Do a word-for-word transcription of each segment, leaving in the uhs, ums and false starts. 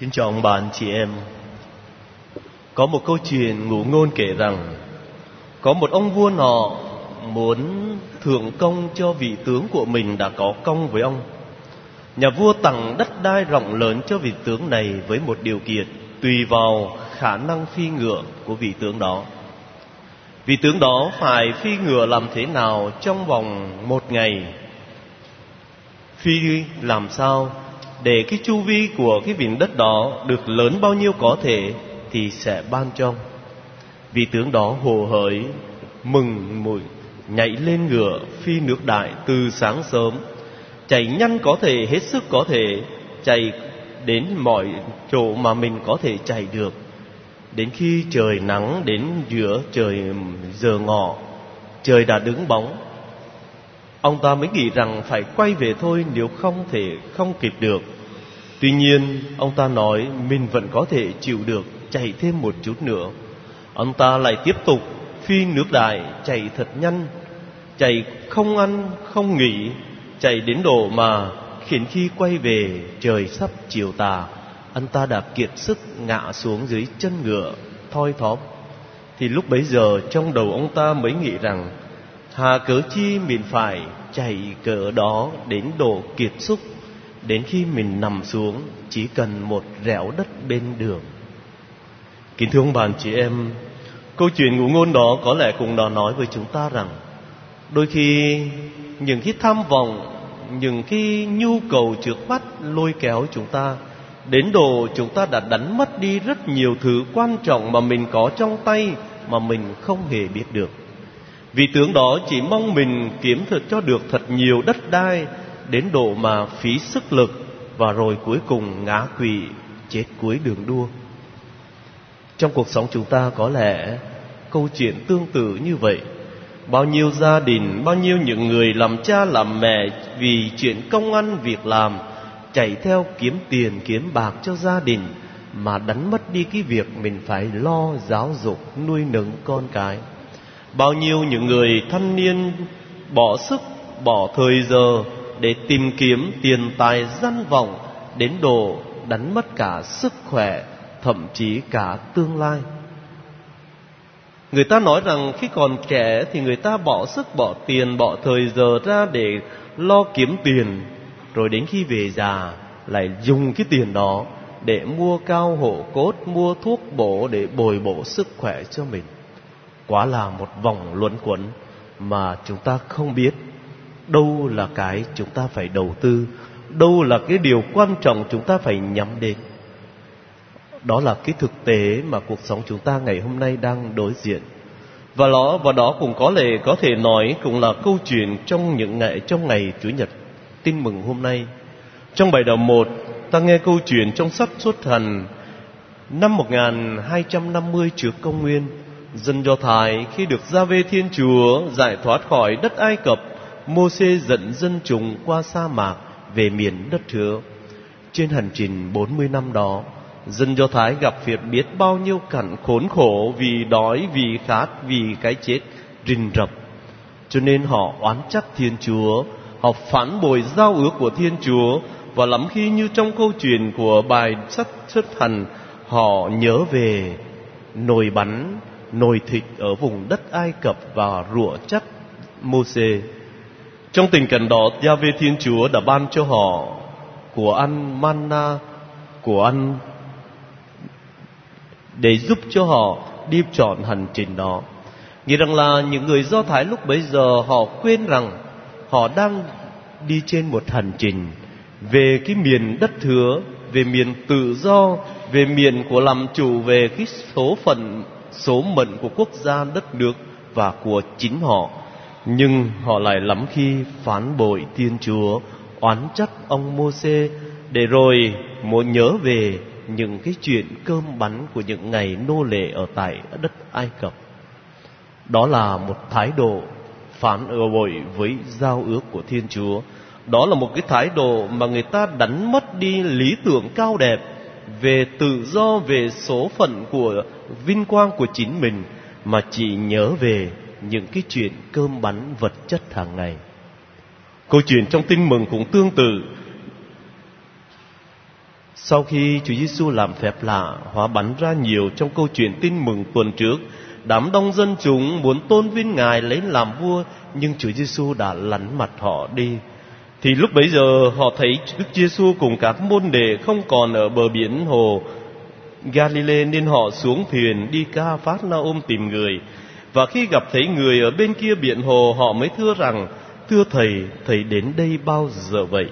Kính chào ông bà anh chị em. Có một câu chuyện ngụ ngôn kể rằng có một ông vua nọ muốn thưởng công cho vị tướng của mình đã có công với ông. Nhà vua tặng đất đai rộng lớn cho vị tướng này với một điều kiện tùy vào khả năng phi ngựa của vị tướng đó. Vị tướng đó phải phi ngựa làm thế nào trong vòng một ngày, phi làm sao để cái chu vi của cái vùng đất đó được lớn bao nhiêu có thể thì sẽ ban cho ông. Vị tướng đó hồ hởi mừng mùi nhảy lên ngựa phi nước đại từ sáng sớm, chạy nhanh có thể, hết sức có thể, chạy đến mọi chỗ mà mình có thể chạy được. Đến khi trời nắng, đến giữa trời giờ ngọ, trời đã đứng bóng, ông ta mới nghĩ rằng phải quay về thôi, nếu không thể không kịp được. Tuy nhiên ông ta nói mình vẫn có thể chịu được, chạy thêm một chút nữa. Ông ta lại tiếp tục phi nước đại, chạy thật nhanh, chạy không ăn không nghỉ, chạy đến độ mà khiến khi quay về trời sắp chiều tà, anh ta đã kiệt sức ngã xuống dưới chân ngựa thoi thóp. Thì lúc bấy giờ trong đầu ông ta mới nghĩ rằng hà cớ chi mình phải chạy cỡ đó đến độ kiệt sức, đến khi mình nằm xuống chỉ cần một rẻo đất bên đường. Kính thưa ông bà anh chị em, câu chuyện ngụ ngôn đó có lẽ cũng đã nói với chúng ta rằng đôi khi những cái tham vọng, những cái nhu cầu trước mắt lôi kéo chúng ta đến độ chúng ta đã đánh mất đi rất nhiều thứ quan trọng mà mình có trong tay mà mình không hề biết được. Vị tướng đó chỉ mong mình kiếm thật cho được thật nhiều đất đai đến độ mà phí sức lực, và rồi cuối cùng ngã quỵ chết cuối đường đua. Trong cuộc sống chúng ta có lẽ câu chuyện tương tự như vậy. Bao nhiêu gia đình, bao nhiêu những người làm cha làm mẹ vì chuyện công ăn việc làm, chạy theo kiếm tiền kiếm bạc cho gia đình mà đánh mất đi cái việc mình phải lo giáo dục nuôi nấng con cái. Bao nhiêu những người thanh niên bỏ sức bỏ thời giờ để tìm kiếm tiền tài danh vọng đến độ đánh mất cả sức khỏe, thậm chí cả tương lai. Người ta nói rằng khi còn trẻ thì người ta bỏ sức bỏ tiền bỏ thời giờ ra để lo kiếm tiền, rồi đến khi về già lại dùng cái tiền đó để mua cao hộ cốt, mua thuốc bổ để bồi bổ sức khỏe cho mình. Quá là một vòng luẩn quẩn mà chúng ta không biết đâu là cái chúng ta phải đầu tư, đâu là cái điều quan trọng chúng ta phải nhắm đến. Đó là cái thực tế mà cuộc sống chúng ta ngày hôm nay đang đối diện. Và đó, và đó cũng có lẽ có thể nói cũng là câu chuyện trong những ngày trong ngày Chủ nhật Tin mừng hôm nay. Trong bài đầu một, ta nghe câu chuyện trong sách Xuất Hành năm một nghìn hai trăm năm mươi trước công nguyên. Dân Do Thái khi được Gia-vê Thiên Chúa giải thoát khỏi đất Ai Cập, Mô-xê dẫn dân chúng qua sa mạc về miền đất hứa. Trên hành trình bốn mươi năm đó, dân Do Thái gặp phải biết bao nhiêu cảnh khốn khổ vì đói, vì khát, vì cái chết rình rập. Cho nên họ oán trách Thiên Chúa, họ phản bội giao ước của Thiên Chúa. Và lắm khi như trong câu chuyện của bài sách Xuất Hành, họ nhớ về nồi bánh, nồi thịt ở vùng đất Ai Cập và rủa trách Mô-xê. Trong tình cảnh đó, Gia-vê Thiên Chúa đã ban cho họ của ăn manna, của ăn để giúp cho họ đi trọn hành trình đó. Nghĩ rằng là những người Do Thái lúc bấy giờ họ quên rằng họ đang đi trên một hành trình về cái miền đất hứa, về miền tự do, về miền của làm chủ, về cái số phận, số mệnh của quốc gia đất nước và của chính họ. Nhưng họ lại lắm khi phản bội Thiên Chúa, oán trách ông Mô-xê, để rồi muốn nhớ về những cái chuyện cơm bánh của những ngày nô lệ ở tại đất Ai Cập. Đó là một thái độ phản bội với giao ước của Thiên Chúa. Đó là một cái thái độ mà người ta đánh mất đi lý tưởng cao đẹp về tự do, về số phận của vinh quang của chính mình, mà chỉ nhớ về những cái chuyện cơm bánh vật chất hàng ngày. Câu chuyện trong Tin mừng cũng tương tự. Sau khi Chúa Giêsu làm phép lạ, hóa bánh ra nhiều trong câu chuyện tin mừng tuần trước, đám đông dân chúng muốn tôn vinh Ngài lấy làm vua, nhưng Chúa Giêsu đã lánh mặt họ đi. Thì lúc bấy giờ họ thấy Đức Giêsu cùng các môn đệ không còn ở bờ biển hồ Galilee, nên họ xuống thuyền đi Ca-phác-na-ôm tìm người. Và khi gặp thấy người ở bên kia biển hồ, họ mới thưa rằng: Thưa Thầy, Thầy đến đây bao giờ vậy?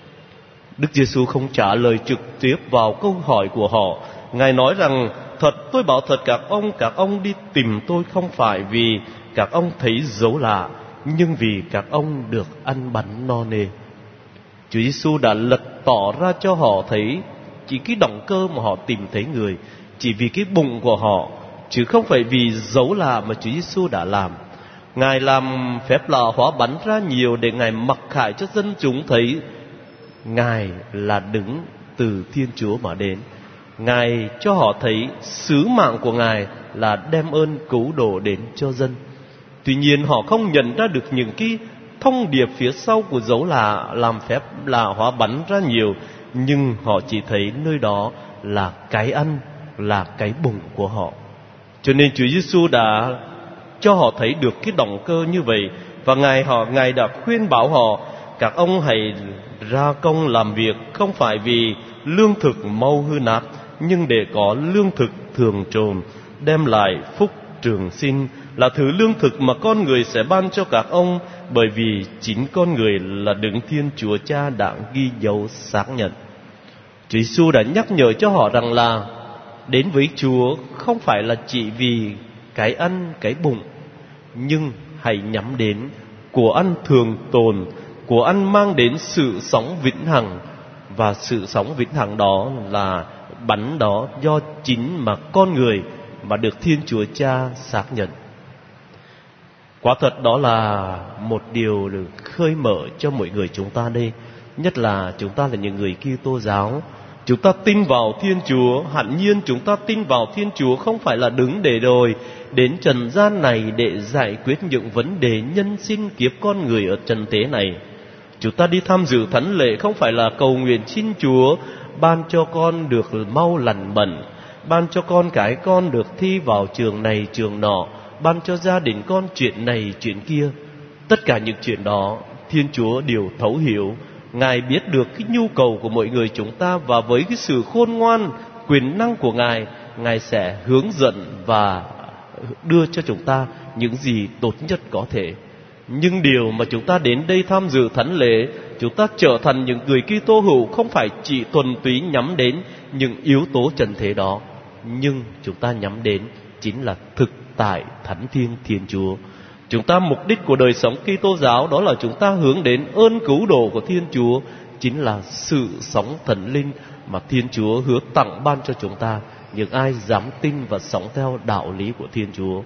Đức Giêsu không trả lời trực tiếp vào câu hỏi của họ. Ngài nói rằng: Thật, tôi bảo thật các ông, các ông đi tìm tôi không phải vì các ông thấy dấu lạ, nhưng vì các ông được ăn bánh no nê. Chúa Giêsu đã lật tỏ ra cho họ thấy chỉ cái động cơ mà họ tìm thấy người, chỉ vì cái bụng của họ, chứ không phải vì dấu lạ mà Chúa Giêsu đã làm. Ngài làm phép lạ hóa bánh ra nhiều để Ngài mặc khải cho dân chúng thấy Ngài là đứng từ Thiên Chúa mà đến. Ngài cho họ thấy sứ mạng của Ngài là đem ơn cứu độ đến cho dân. Tuy nhiên họ không nhận ra được những cái thông điệp phía sau của dấu lạ làm phép lạ hóa bánh ra nhiều, nhưng họ chỉ thấy nơi đó là cái ăn, là cái bụng của họ. Cho nên Chúa Giêsu đã cho họ thấy được cái động cơ như vậy, và Ngài họ Ngài đã khuyên bảo họ: các ông hãy ra công làm việc, không phải vì lương thực mau hư nát, nhưng để có lương thực thường trồn, đem lại phúc trường sinh, là thứ lương thực mà con người sẽ ban cho các ông, bởi vì chính con người là đấng Thiên Chúa Cha đã ghi dấu xác nhận. Chúa Giêsu đã nhắc nhở cho họ rằng là đến với Chúa không phải là chỉ vì cái ăn, cái bụng, nhưng hãy nhắm đến của ăn thường tồn, của ăn mang đến sự sống vĩnh hằng. Và sự sống vĩnh hằng đó là bánh đó do chính mà con người mà được Thiên Chúa Cha xác nhận. Quả thật đó là một điều được khơi mở cho mọi người chúng ta đây, nhất là chúng ta là những người Kitô giáo. Chúng ta tin vào Thiên Chúa, hẳn nhiên chúng ta tin vào Thiên Chúa không phải là đứng để rồi đến trần gian này để giải quyết những vấn đề nhân sinh kiếp con người ở trần thế này. Chúng ta đi tham dự thánh lễ không phải là cầu nguyện xin Chúa ban cho con được mau lành bệnh, ban cho con cái con được thi vào trường này trường nọ, ban cho gia đình con chuyện này chuyện kia. Tất cả những chuyện đó Thiên Chúa đều thấu hiểu. Ngài biết được cái nhu cầu của mọi người chúng ta, và với cái sự khôn ngoan, quyền năng của Ngài, Ngài sẽ hướng dẫn và đưa cho chúng ta những gì tốt nhất có thể. Nhưng điều mà chúng ta đến đây tham dự thánh lễ, chúng ta trở thành những người Kitô hữu không phải chỉ thuần túy nhắm đến những yếu tố trần thế đó, nhưng chúng ta nhắm đến chính là thực tại thánh thiêng Thiên Chúa. Chúng ta mục đích của đời sống Kitô giáo đó là chúng ta hướng đến ơn cứu độ của Thiên Chúa, chính là sự sống thần linh mà Thiên Chúa hứa tặng ban cho chúng ta, những ai dám tin và sống theo đạo lý của Thiên Chúa.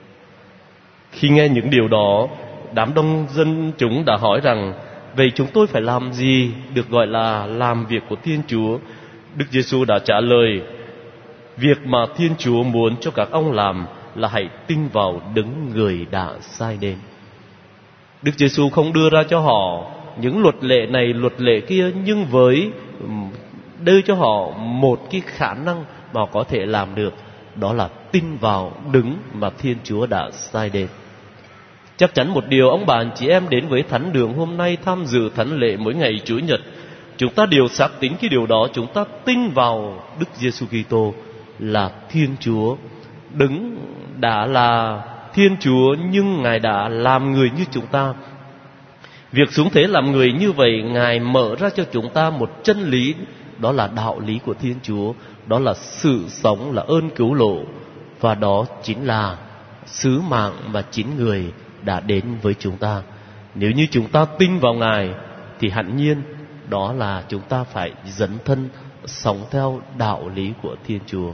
Khi nghe những điều đó, đám đông dân chúng đã hỏi rằng: vậy chúng tôi phải làm gì được gọi là làm việc của Thiên Chúa? Đức Giêsu đã trả lời: việc mà Thiên Chúa muốn cho các ông làm là hãy tin vào đấng người đã sai đến. Đức Giêsu không đưa ra cho họ những luật lệ này luật lệ kia, nhưng với đưa cho họ một cái khả năng mà họ có thể làm được, đó là tin vào đấng mà Thiên Chúa đã sai đến. Chắc chắn một điều, ông bà anh chị em đến với thánh đường hôm nay tham dự thánh lễ mỗi ngày Chủ nhật, chúng ta đều xác tín cái điều đó. Chúng ta tin vào Đức Giêsu Kitô là Thiên Chúa, đấng đã là Thiên Chúa nhưng Ngài đã làm người như chúng ta. Việc xuống thế làm người như vậy, Ngài mở ra cho chúng ta một chân lý, đó là đạo lý của Thiên Chúa, đó là sự sống, là ơn cứu lộ, và đó chính là sứ mạng mà chính người đã đến với chúng ta. Nếu như chúng ta tin vào Ngài thì hẳn nhiên đó là chúng ta phải dấn thân sống theo đạo lý của Thiên Chúa.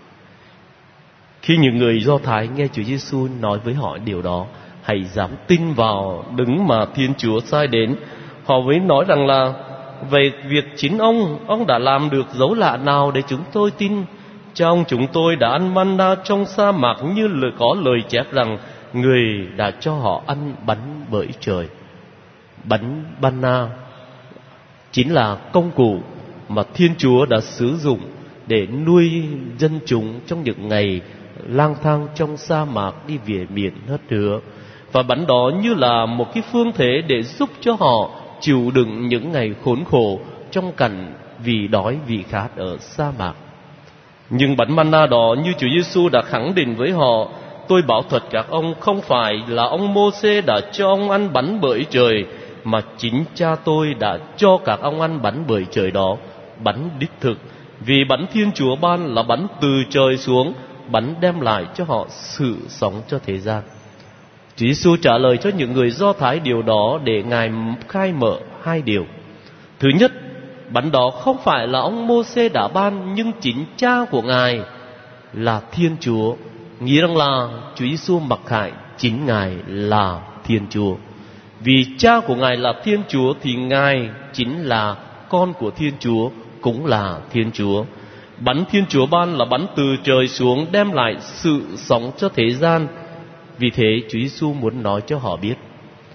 Khi những người Do Thái nghe Chúa Giêsu nói với họ điều đó, hãy dám tin vào đấng mà Thiên Chúa sai đến, họ mới nói rằng là: về việc chính ông, ông đã làm được dấu lạ nào để chúng tôi tin? Trong chúng tôi đã ăn manna trong sa mạc, như lời có lời chép rằng người đã cho họ ăn bánh bởi trời. Bánh manna chính là công cụ mà Thiên Chúa đã sử dụng để nuôi dân chúng trong những ngày lang thang trong sa mạc đi về miền hớt hứa. Và bánh đó như là một cái phương thế để giúp cho họ chịu đựng những ngày khốn khổ trong cảnh vì đói vì khát ở sa mạc. Nhưng bánh manna đó, như Chúa Giêsu đã khẳng định với họ: tôi bảo thật các ông, không phải là ông Mô-sê đã cho ông ăn bánh bởi trời, mà chính Cha tôi đã cho các ông ăn bánh bởi trời đó, bánh đích thực. Vì bánh Thiên Chúa ban là bánh từ trời xuống, bánh đem lại cho họ sự sống cho thế gian. Chúa Giêsu trả lời cho những người Do Thái điều đó để Ngài khai mở hai điều. Thứ nhất, bánh đó không phải là ông Mô-sê đã ban, nhưng chính Cha của Ngài là Thiên Chúa. Nghĩ rằng là Chúa Giêsu mặc khải chính Ngài là Thiên Chúa. Vì Cha của Ngài là Thiên Chúa thì Ngài chính là con của Thiên Chúa, cũng là Thiên Chúa. Bánh Thiên Chúa ban là bánh từ trời xuống, đem lại sự sống cho thế gian. Vì thế Chúa Giêsu muốn nói cho họ biết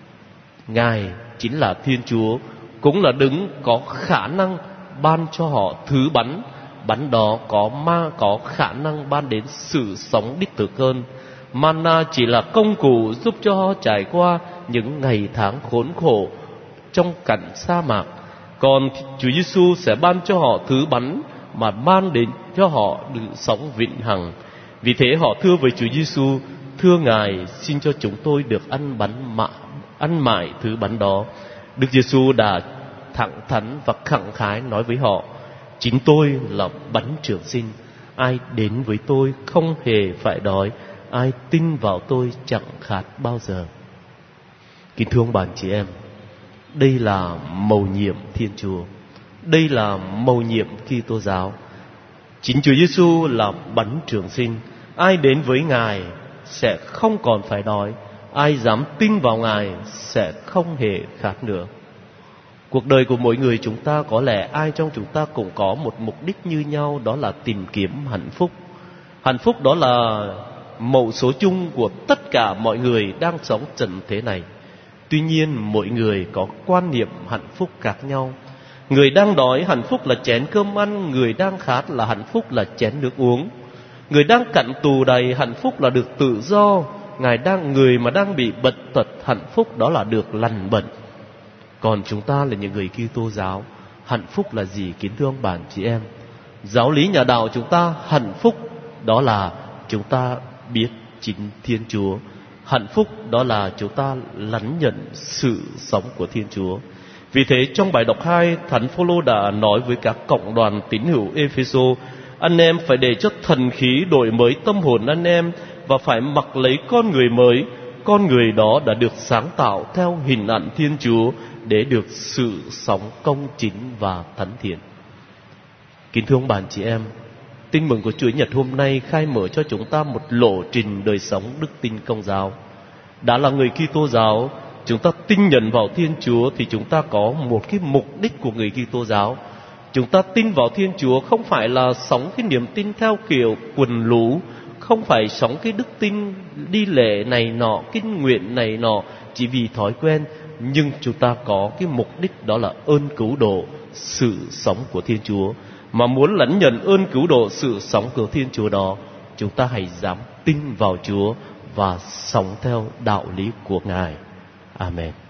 Ngài chính là Thiên Chúa, cũng là đấng có khả năng ban cho họ thứ bánh. Bánh đó có ma có khả năng ban đến sự sống đích thực hơn. Manna chỉ là công cụ giúp cho họ trải qua những ngày tháng khốn khổ trong cảnh sa mạc. Còn Chúa Giêsu sẽ ban cho họ thứ bánh mà ban đến cho họ được sống vĩnh hằng. Vì thế họ thưa với Chúa Giêsu: thưa Ngài, xin cho chúng tôi được ăn bánh mạ, ăn mãi thứ bánh đó. Đức Giêsu đã thẳng thắn và khẳng khái nói với họ: chính tôi là bánh trường sinh, ai đến với tôi không hề phải đói, ai tin vào tôi chẳng khát bao giờ. Kính thưa ông bà chị em, đây là mầu nhiệm Thiên Chúa, đây là mầu nhiệm Kitô giáo. Chính Chúa Giêsu là bánh trường sinh, ai đến với Ngài sẽ không còn phải đói, ai dám tin vào Ngài sẽ không hề khát nữa. Cuộc đời của mỗi người chúng ta, có lẽ ai trong chúng ta cũng có một mục đích như nhau, đó là tìm kiếm hạnh phúc. Hạnh phúc đó là mẫu số chung của tất cả mọi người đang sống trần thế này. Tuy nhiên mỗi người có quan niệm hạnh phúc khác nhau. Người đang đói hạnh phúc là chén cơm ăn, người đang khát là hạnh phúc là chén nước uống. Người đang cặn tù đầy hạnh phúc là được tự do. Ngài đang người mà đang bị bệnh tật hạnh phúc đó là được lành bệnh. Còn chúng ta là những người Kitô giáo, hạnh phúc là gì kính thưa ông bà chị em? Giáo lý nhà đạo chúng ta, hạnh phúc đó là chúng ta biết chính Thiên Chúa. Hạnh phúc đó là chúng ta lãnh nhận sự sống của Thiên Chúa. Vì thế trong bài đọc hai, Thánh Phaolô đã nói với các cộng đoàn tín hữu Ê-phê-sô: anh em phải để cho thần khí đổi mới tâm hồn anh em, và phải mặc lấy con người mới. Con người đó đã được sáng tạo theo hình ảnh Thiên Chúa để được sự sống công chính và thánh thiện. Kính thưa ông bà chị em, tin mừng của Chúa Nhật hôm nay khai mở cho chúng ta một lộ trình đời sống đức tin Công giáo. Đã là người Kitô giáo, chúng ta tin nhận vào Thiên Chúa thì chúng ta có một cái mục đích của người Kitô giáo. Chúng ta tin vào Thiên Chúa không phải là sống cái niềm tin theo kiểu quần lũ, không phải sống cái đức tin đi lễ này nọ, kinh nguyện này nọ chỉ vì thói quen. Nhưng chúng ta có cái mục đích đó là ơn cứu độ, sự sống của Thiên Chúa. Mà muốn lãnh nhận ơn cứu độ, sự sống của Thiên Chúa đó, chúng ta hãy dám tin vào Chúa và sống theo đạo lý của Ngài. Amen.